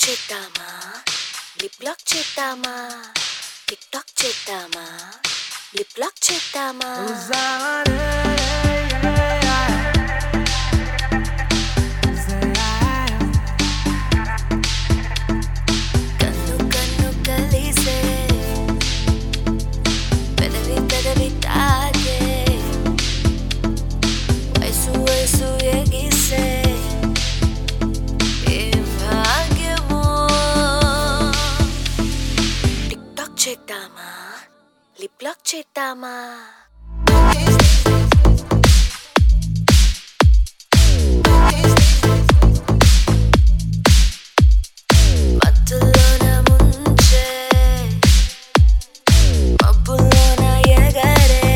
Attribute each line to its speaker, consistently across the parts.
Speaker 1: చేద్దామా lip lock చేద్దామా TikTok చేద్దామా లిప్ లాక్ చేద్దామా కన్ను కన్ను కలిసే పెదవి పెదవి తాకే వయసు వయసు ఎగిసే చేద్దామా లిప్ లాక్ చేద్దామా మత్తులోన ముంచే మబ్బులోన ఎగరే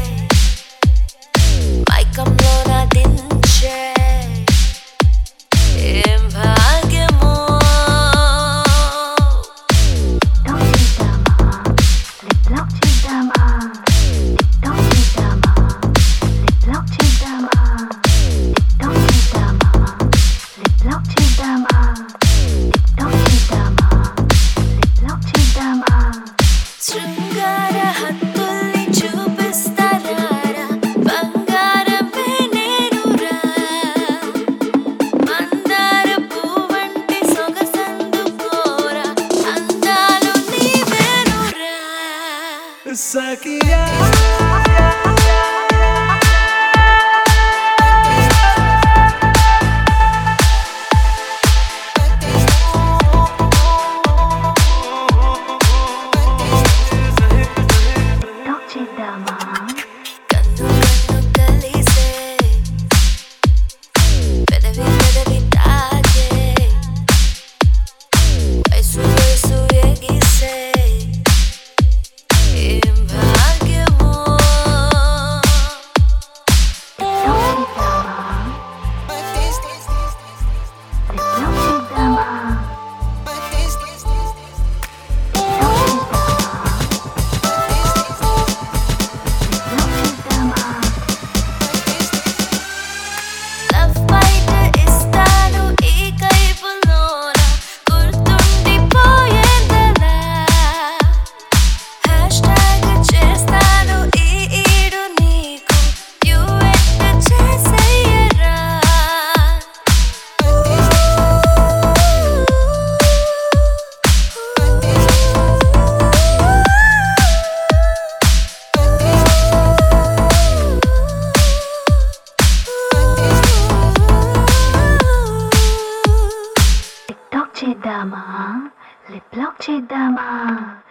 Speaker 1: మైకంలోన దించే ఏం భాగ్యమో శృంగార హత్తుల్ని చూపిస్తారా బంగారమే నేనురా మందార పువ్వంటి సొగసందుకోరా అందాలు నీవేనురా సఖియా కన్ను కన్ను కలిసే పెదవి పెదవి తాకే వయసు వయసు ఎగిసే ఏం భాగ్యమో
Speaker 2: చేద్దామా లిప్ లాక్ చేద్దామా